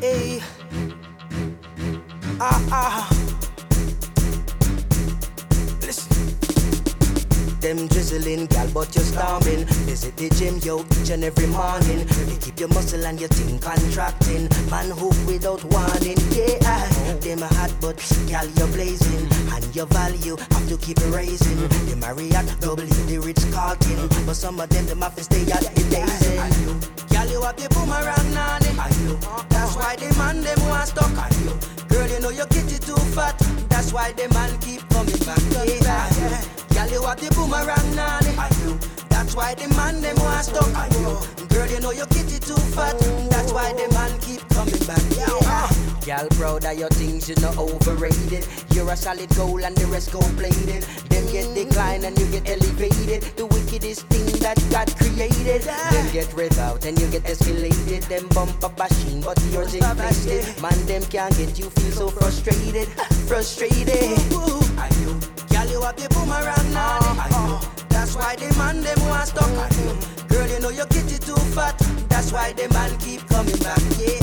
Hey. Ah. Listen. Them drizzling, gal, but you're storming. Visit the gym, yo, each and every morning. They keep your muscle and your thing contracting. Man hook without warning, yeah. Them a hot, but gal, you're blazing. And your value have to keep it raising. The Marriott, W, the Ritz-Carlton. But some of them have to stay at the dazing. Gal, you have the boomerang nanny. That's why the man them want stuck on you. Girl, you know your kitty too fat. That's why the man keep coming back. Yeah. Girl, you have the boomerang nanny. That's why the man them want stuck on you. Girl, you know your kitty too fat. That's why the man keep coming back. Yeah. Girl, proud of your things, you know overrated. You're a solid gold and the rest gold plated. Them get declined and you get elevated. The wickedest thing that God created. Them get rev out and you get escalated. Them bump a machine, but yours ain't blasted. Man, them can't get you feel so frustrated. Frustrated. Girl, you have the boomerang nanny. That's why the man them want stuck on you. Girl, you know your kitty too fat. That's why the man keep coming back.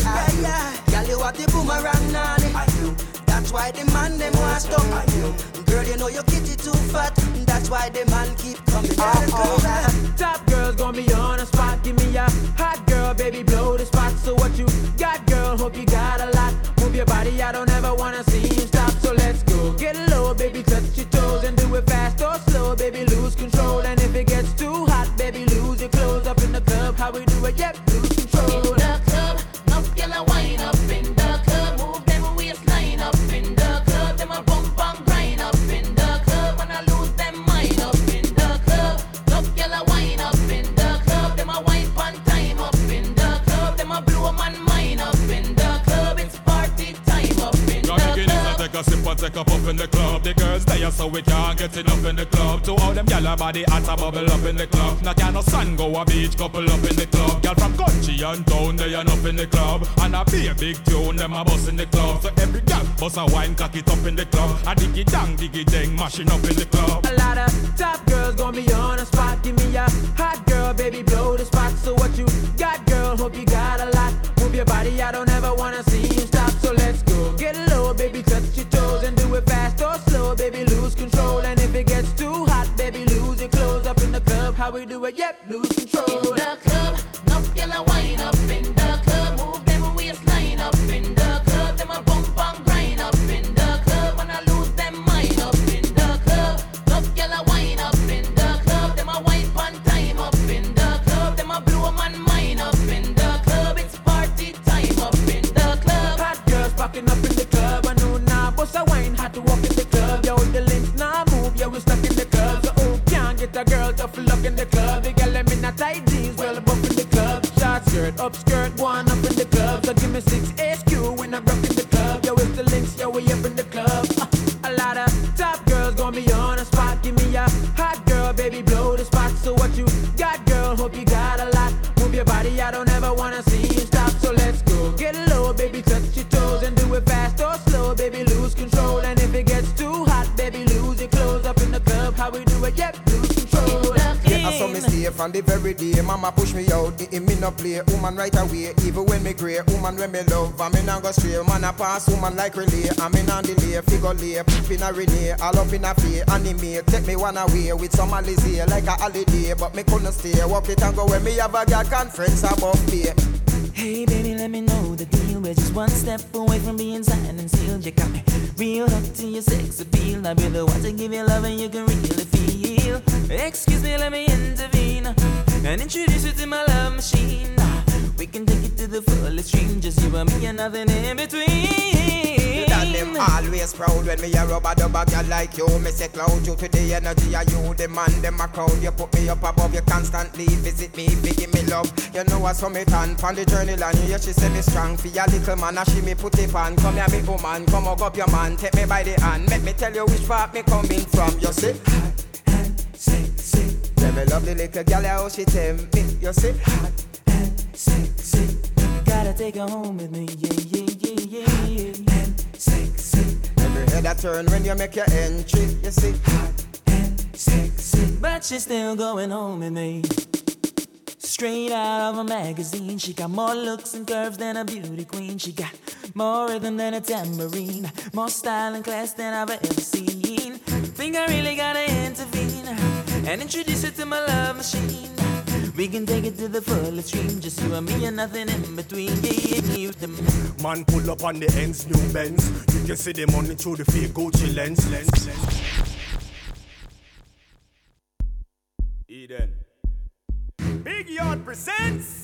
Yeah. Girl, you have the boomerang nanny. That's why the man them want stuck on you. Girl, you know your kitty too fat. That's why the man keep coming back. Top girls gonna be on the spot. Give me a hot girl, baby, blow the spot. So what you got, girl? Hope you got a lot. Move your body, I don't ever wanna see you stop. So let's go, get low, baby, touch your toes and do it fast or slow, baby, lose control. And if it gets too hot, baby, lose your clothes. Up in the club, how we do it? Yep, lose control. In the club, no girl a wine up in the club. Move them waistline up in the club. Them a bump and grind up in the club. And I lose them mind up in the club. No girl a wine up in the club. Them a wine pan time up in the club. Them a blow man mind up in the club. It's party time up in the club. Take a sip and take a puff in the club. The girls there so we can't get enough in the club. To all them gyal body hot a bubble up in the club. Now can no sun go a beach couple up in the club. Gyal from country and town they enough in the club. And a be a big tune them a bust in the club. So every gyal bust a wine cock it up in the club. A diggy dang mashing up in the club. A lot of top girls gonna be on the spot. Give me a hot girl, baby, blow the spot. So what you got, girl? Hope you got a lot. Move your body, I don't ever wanna see you stop. So let's go, get low, baby, touch your toes and do it fast or slow, baby, lose control. And if it gets too hot, baby, lose your clothes. Up in the club, how we do it? Yep, lose control. In the club, no girl a wine up in the club. Move them waistline up in the club. Them a bump and grind up in the club. And I lose them mind up in the club. No girl a wine up in the club. Them a wine pan time up in the club. Them a blow man mind up in the club. It's party time up in the club. Hot girls popping up in the club. I know now, bust a wine, had to walk in the club. Yo, the links now move, yeah, we stuck in the club. So who can't get a girl to full up in the club? The girl them in a tight jeans, well above in the club. Short skirt, up skirt, one up in the club. So give me 6 HQ when I'm rock in the club. Yo, it's the links, yo, we up in the club. A lot of top girls gonna be on the spot. Give me a hot girl, baby, blow the spot. So what you got, girl? Hope you got a lot. Move your body, I don't ever wanna see you stop. So let's go, get low, baby, touch your toes and do it fast or slow, baby, lose control. And if it gets too hot, baby, lose your clothes. Up in the club, how we do it? Yep, lose control. I saw me stay from the very day. Mama push me out, the me no play. Woman right away, even when me grey. Woman when me love, I me not go stray. Man a pass, woman like relay. I me non delay, figure lay. Peep in a renee, all up in a fee. Anime, take me one away with some Alizé like a holiday. But me couldn't stay, walk it and go when me have a girl conference above me. Hey baby, let me know the deal. We're just one step away from being signed and sealed. You got me real hooked to your sex appeal. I'll be the one to give you love and you can really feel. Excuse me, let me intervene and introduce you to my love machine. We can take it to the fullest extreme, just you and me and nothing in between. That them always proud when me a rub a dub a girl like you. Me say cloud you to the energy of you. The man them a crowd. You put me up above, you constantly visit me, give me love. You know I saw me turn on the journey line. You she say me strong for your little man. And she me put it on. Come here me woman, come hug up your man. Take me by the hand, make me tell you which part me coming from. You see hot and sexy. Never love the little girl how she tempt me. You see hot and sexy. Gotta take her home with me, yeah. Hot and sexy. Every head I turn when you make your entry. You see hot and sexy. But she's still going home with me. Straight out of a magazine. She got more looks and curves than a beauty queen. She got more rhythm than a tambourine, more style and class than I've ever seen. Think I really gotta intervene and introduce her to my love machine. We can take it to the full extreme, just you and me and nothing in between. Yeah. Man pull up on the ends, new Benz. You can see them money through the fake Gucci lens. Eden. Big Yard presents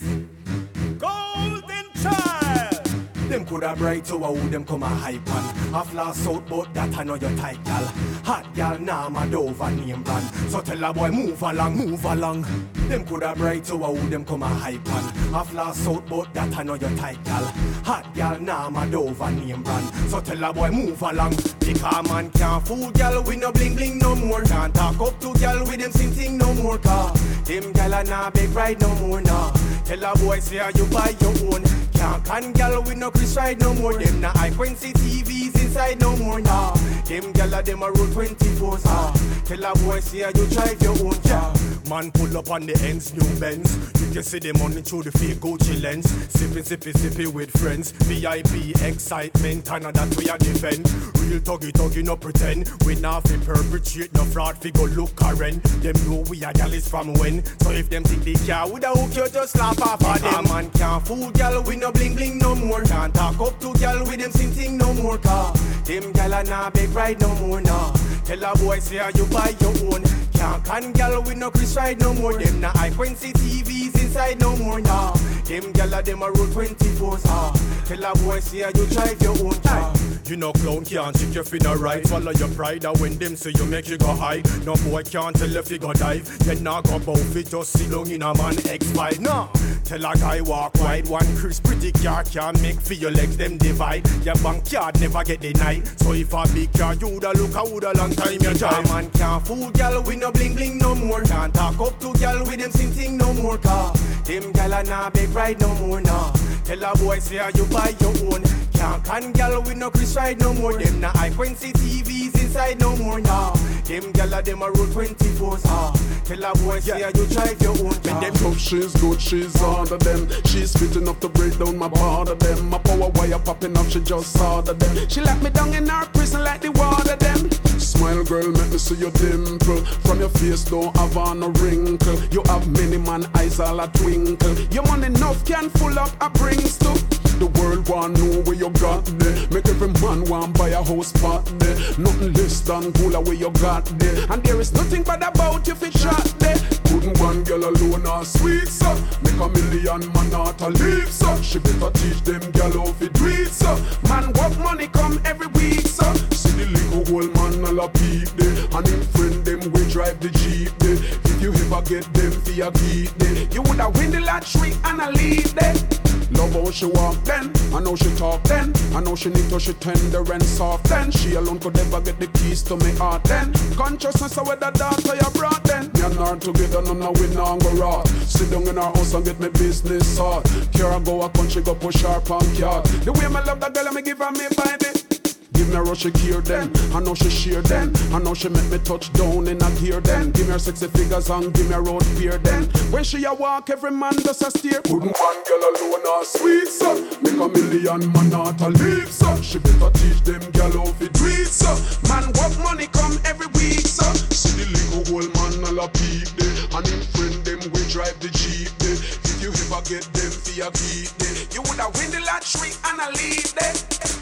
Golden Child. Them coulda bright so who them come a hype on. I've lost out but that I know your type gal. Hot gal nah mad over name brand. So tell a boy move along, move along. Them coulda bright so who them come a hype on. I've lost out but that I know your type gal. Hot gal nah mad over name brand. So tell a boy move along. Because man can't fool gal with no bling bling no more. Can't talk up to gal with them sing no more. Cause them gal a nah beg ride no more nah. Tell a boy say you buy your own. Can't can gal with no Chris ride no more. Them na high-frequency TVs inside no more nah. Them gal a them a roll 24 Tell a boy say you drive your own car. Man pull up on the ends, new Benz. You can see them money through the fake Gucci lens. Sippy with friends. VIP excitement and that we a defend. Real tuggy no pretend. We not fi perpetrate no fraud fi go look current. Them know we a gal is from when. So if them think they care woulda hook you just laugh off of them. Man can't fool gal with no bling bling no more. Can't talk up to gal with them sing no more. Cause them gal a nah beg ride no more nah. Tell a boy say you buy your own. Can't can gal with no Chris ride no more. Them na high-frequency TVs inside no more nah. Them gal a them a roll 24 Tell a boy say you drive your own car. You know clown can't trick your finna right. Follow your pride and when them say you make you go high. No boy can't tell if you go dive. Then not go both it just sit down in a man X5 nah. Tell a guy walk wide. One Chris pretty car can't make for your legs them divide. Your bank card never get denied. So if a big car you woulda look a woulda long time you drive. Man can't fool gal with no bling bling no more. Can't talk up to gal with them sing no more. Cause them gal a nah beg ride no more nah. Tell a boy say you buy your own. Can't can gal with no Chris ride no more. Them na high-frequency TVs inside no more nah. Them gal a them a roll 24 Tell a boy say you drive your own car. Them tough, she's good, she's under them. She's fit enough to break down my border them. My power wire popping up, she just order them. She let me down in her prison like the water them. Smile girl, make me see your dimple. From your face don't have on a wrinkle. You have many man eyes all a twinkle. Your money enough can full up a brings to. The world want know where you got there. Make every man want buy a house spot there. Nothing less than gold where you got there. And there is nothing bad about you if it shot there. Couldn't one girl alone or sweet so. Make a million man not a leave so. She better teach them girl how to do it so. Man work money come every week so. See the little old man all a peep there. And him friend them we drive the Jeep there. If you ever get them for your geek there, you woulda win the lottery and a lead there. Love how she walk then, I know she talk then. I know she need to she tender and soft then. She alone could never get the keys to me heart then. Consciousness of where the daughter you brought then. Me and her together, none of we now go rot. Sit down in her house and get me business hard. Care go a country, go push her punk yard. The way me love that girl, me give her me by the. Give me a rush of gear then, I know she sheer then. I know she make me touch down in a gear then. Give me her sexy figures and give me a road beer then. When she a walk, every man does a steer. Couldn't one girl alone or sweet so. Make a million man not a leave so. She better teach them girl how to do it so. Man work money come every week so. See the little old man all a peep there. And him friend them we drive the Jeep there. If you ever get them for your beat there, you woulda win the lottery and a lead there.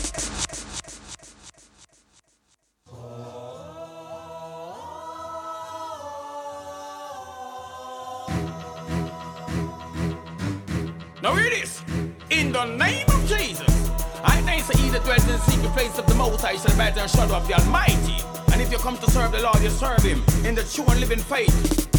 Now hear this. In the name of Jesus, I know say he that dwells in the secret place of the Most High shall abide in the shadow of the Almighty. And if you come to serve the Lord, you serve Him in the true and living faith.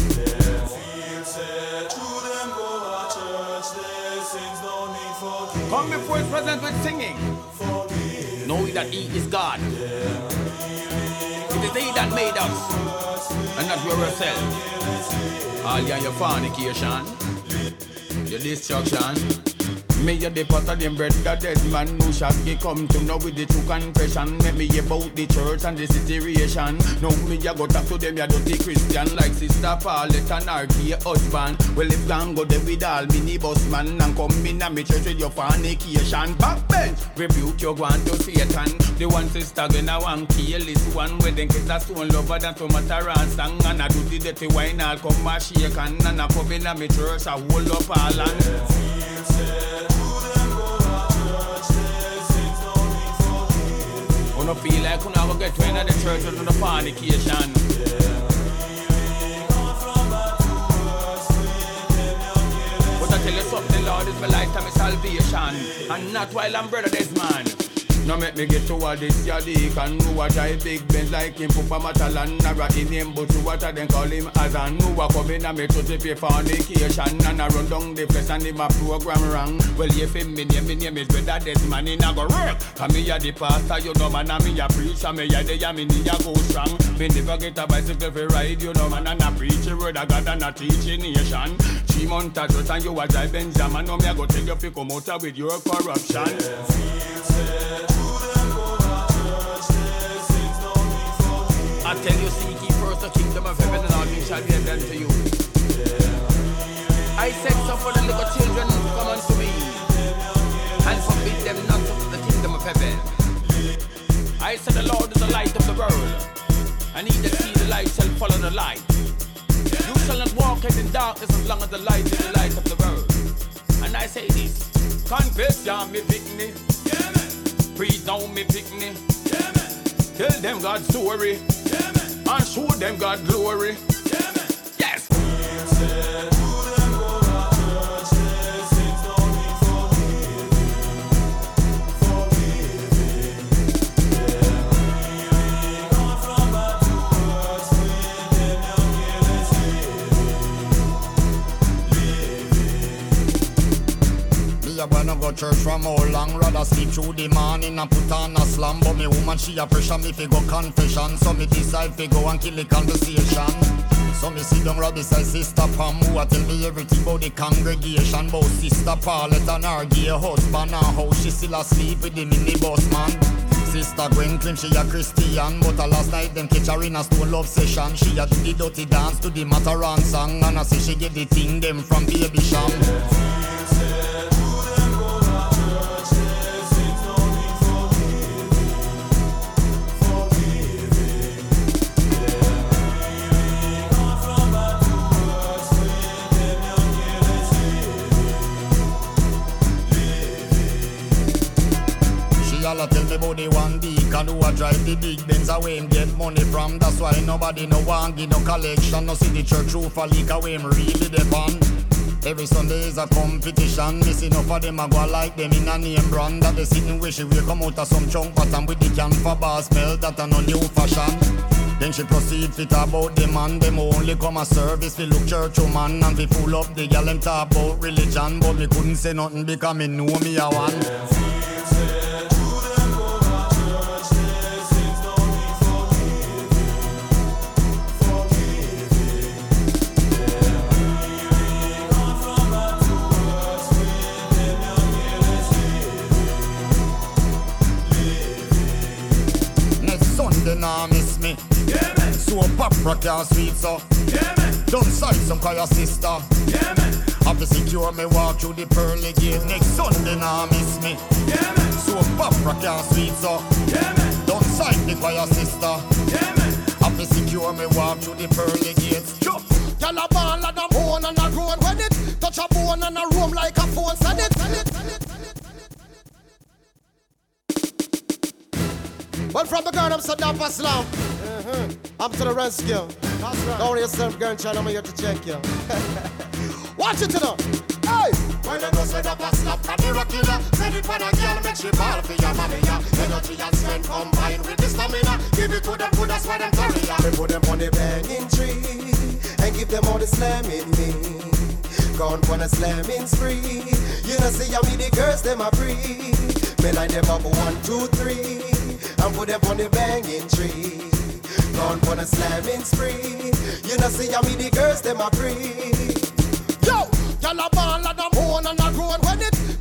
Come before His presence with singing. Know that He is God. It is He that made us, and not we ourselves. All your fornication, your destruction, Me a the pot of them bread, that dead man who shaggy come to know with the true confession. Make me about the church and the situation. Now me a go talk to them, ya dirty Christian. Like Sister Paulette and her gay husband. Well if gang go there with all minibus man and come in a me church with your fornication. Backbench, rebuke your go to Satan. The one sister gonna want kill this one. Where then kiss a stone lover than tomato and sang. And I do the dirty wine, I'll come and shake. And I come in a me church, I hold up all and I feel like when I go get to another church or to the fornication. But I tell you something, Lord, is my light and my salvation. And not while I'm brother this man. Now make me get to what this Yadik and who a drive big Benz like him Pupa Matalan. Nara in him but to what I then call him Azan. Who a come in and me to pay fornication. And I run down the place and him a program wrong. Well if him me name is better this man in a go work. Cause me a the pastor you know man and me a preach. And me a the me need a go strong. Me never get a bicycle for ride you know man. And I preach the word of God and I teach a nation. 3 months at church and you a drive Benjamin. Now me a go tell you fi come out with your corruption. I tell you, seek ye first the kingdom of heaven and all things shall be done to you. I said so for the little children come unto me and forbid them not to the kingdom of heaven. I said the Lord is the light of the world, and he that see the light shall follow the light. You shall not walk in darkness as long as the light is the light of the world. And I say this, confess ya me picnic, preach down me picnic, tell them God's story, and show them God's glory. Yes. When I go church from how long, rather sleep through the morning and put on a slam. But me woman she a pressure me fi go confession, so me decide fi go and kill the conversation. So me sit down right beside Sister Pam, who a tell me everything about the congregation, about Sister Paulette and her gay husband and how she still asleep with the minibus man. Sister Gwen claim she a Christian, but last night them catch her in a stone love session. She a do the dirty dance to the Mataran song, and I say she get the thing them from Baby Sham. Y'all tell me about the one deacon who a drive the big Benz away him get money from. That's why nobody no want give no collection. No see the church roof a leak away him really depend. Every Sunday is a competition. Missing enough of them a go like them in a name brand. That they sitting wish we come out of some chunk pattern with the can for bar smell that a no new fashion. Then she proceed fit about the man. Them only come a service fi look church woman and fi full up the gal them talk about religion. But me couldn't say nothing because me know me a one. They nah miss me. Yeah, man. So Papa can't sweet so. Yeah, man. Don't side some choir sister. Yeah, man. Have to secure me walk through the pearly gate. Next Sunday nah miss me. Yeah, man. So Papa can't sweet so. Yeah, man. Don't side the choir sister. Yeah, man. Have to secure me walk through the pearly gates. Jump. Y'all a ball and a bone and a road when it touch a bone and a room like a phone. Send it, send it, send it. Well, from the girl, I'm Saddam Paslam. I'm to the rescue. That's right. Don't worry yourself, girl, child, I'm here to check you. Watch it to them. Hey! When I go Saddam Paslam, I'm miracular. Send it for the girl, make she ball for your mommy. Energy and strength combined with the stamina. Give it to them good, that's why them carry ya. We put them on the banging tree and give them all the slamming me. Gone for the slamming spree. You know, see how me the girls, them a free. Me line them up 1, 2, 3. And put them on the banging tree. Gone for the slamming spree. You know see how me the girls them a free. Yo, y'all a ball and a bone and a grown when it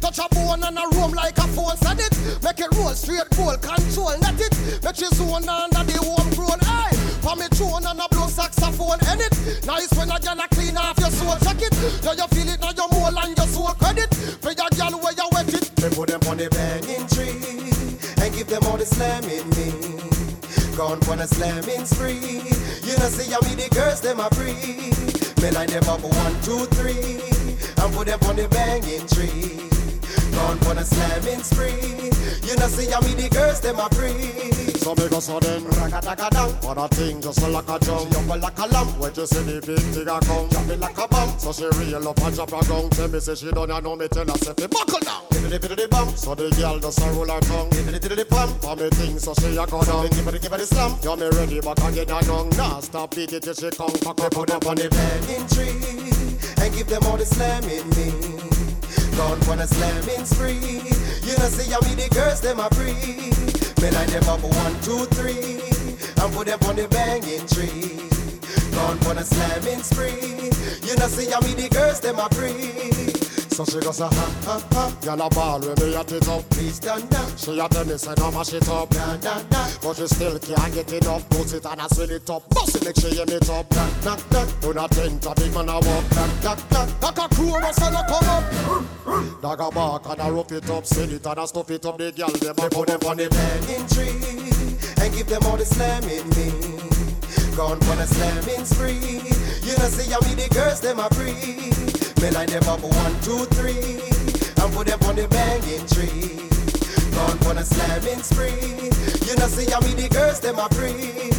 touch a bone and a roam like a phone. Set it, make it roll straight, goal control. Let it, make you zone under the homegrown. Hey, for me tune and a blow saxophone. End it, nice when a girl a clean off your soul. Check it, now you feel it, now you more and your soul credit. For your girl where you wet it. They put them on the banging tree and give them all the slamming me. Gone for the slamming spree. You know see how me the girls them a free. Me line them up 1, 2, 3 and put them on the banging tree. Gone for the slamming spree. You know see how me the girls them a free. So me go so then Raka-taka-dang. but a thing just like a jump. She up like a lamb. When you see the big tigger come, Drop it like a bomb. so she reel up and drop her gun. Tell me say she done, I know me tell her say fi buckle down. Diddly-diddly bum. So the girl just a roll her tongue. Diddly-diddly bum. For me thing so she a go down. Give her the slam. You me ready but I get her down. Nah stop beat it till she come. Cock They up, put cock them up on the banging tree and give them all the slamming me. Gone for the slamming spree. You know see how me the girls them a free. Me line them up 1, 2, 3 and put them on the banging tree. Gone for the slamming spree. You know see how me the girls them a free. So she goes a ha ha ha. Girl a ball when me at it up. Please stand down. She a tell me say no mash it up. Nah, nah, nah. But she still can't get enough. Put it and I swing it up. Bust it make she hear me top. Knock, knock, knock. Do not think a big man a walk. Knock, knock. Like a crew was gonna come up. Dog a bark and a rough it up. Send it and a stuff it up. The girl them They a put come them up on the banging tree and give them all the slamming me. Gone for the slamming spree. You know see how me the girls them a free. Me line them up 1, 2, 3 and put them on the banging tree. Gone for the slamming spree. You know see how me the girls them a free.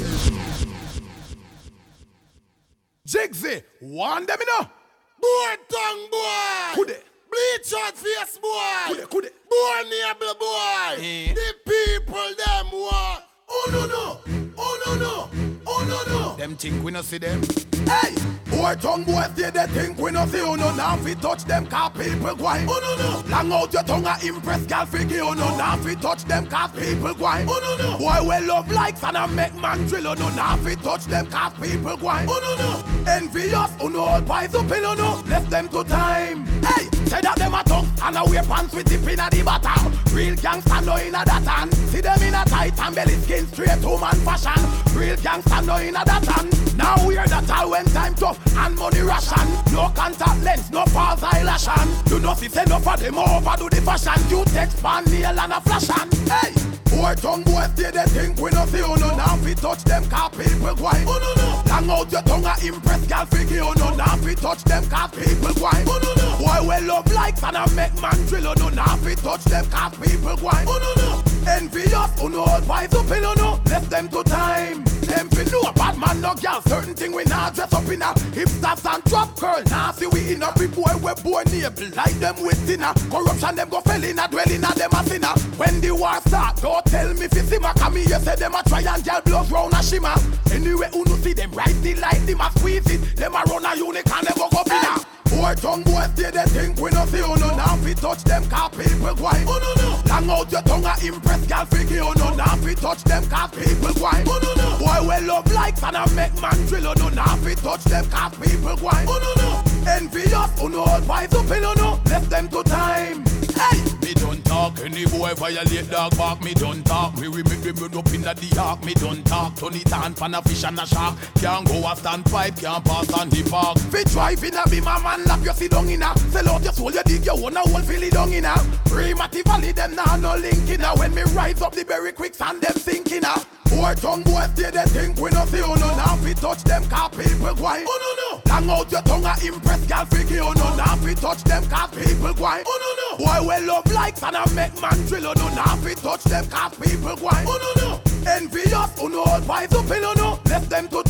Jigsy, one them in a Boy tongue boy. Could it? Bleach out face boy. Could it? Boy neighbor boy. The people them want. Oh no no! Oh no no! Oh no no! Them think we no see them. Hey! Boy tongue boy say they think we no see you no now fi touch them car people gwine. Oh no no! Long out your tongue a impress gal figure you no now fi touch them car people gwine. Oh no no! Boy we love likes and a make man drill you no now fi touch them car people gwine. Oh no no! Envious who no all pies up in no left them to time. Hey! Say that them a tongue and a wear pants with dip inna the bottom. Real gangsta no inna that hand. See them in a tight and belly skin straight to man fashion. Real gangsta no inna that hand. Now wear that all when time tough and money ration. No contact lens, no false eyelashing. You know see say no for them overdo the fashion. You text pan nail and a flashan. Hey! Boy tongue boy stay they think we no see you no now fi touch them car people gwine. Oh no no! Long out your tongue a impress gal figure you no now fi touch them car people gwine. Oh no no! Boy we love likes and a make man drill you no now fi touch them car people gwine. Oh no no! Envious who no all pies up in no left them to time. Them fi know bad man no girl certain thing we not dress up in a hipsters and drop curl. Now see we in a big boy we boy neighbor like them with dinner. Corruption them go fell in a dwell in a them a sinner. When the war start go tell me fi simmer. Come here say them a try and girl blood round a shimmer. Anyway who no see them right the light them a squeeze it. Them a run a unique and never go pinna. Boy tongue boy stay they think we no see you no now fi touch them car people gwine. Oh no no! Long out your tongue a impress gal figure you no now fi touch them car people gwine. Oh no no! Boy we love likes and a make man drill you no now fi touch them car people gwine. Oh no no! Envious who no all pies up in no left them to time. Hey! Me don't talk, any boy violate dog bark. Me don't talk, me make them run up in the ark. Me don't talk, turn it on pan a fish and a shark. Can't go a standpipe, can't pass on the park. Fi drive in a be my man lap you sit down in a. Sell out your soul you dig your own a hole fill it down in a. Premative valley them now no link in a. When me rise up the very quicksand them sinking a. Boy tongue boy stay they think we no see you no now fi touch them car people gwine. Oh no no! Long out your tongue a impress gal figure you no now fi touch them car people gwine. Oh no no! Boy we love likes and a make man drill you no now fi touch them car people gwine. Oh no no! Envious who no all pies up in no left them to